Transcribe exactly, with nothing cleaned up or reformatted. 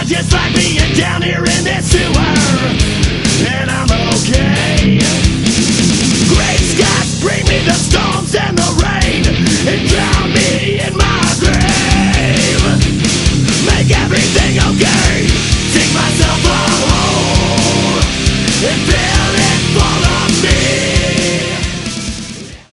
just like being down here in this sewer.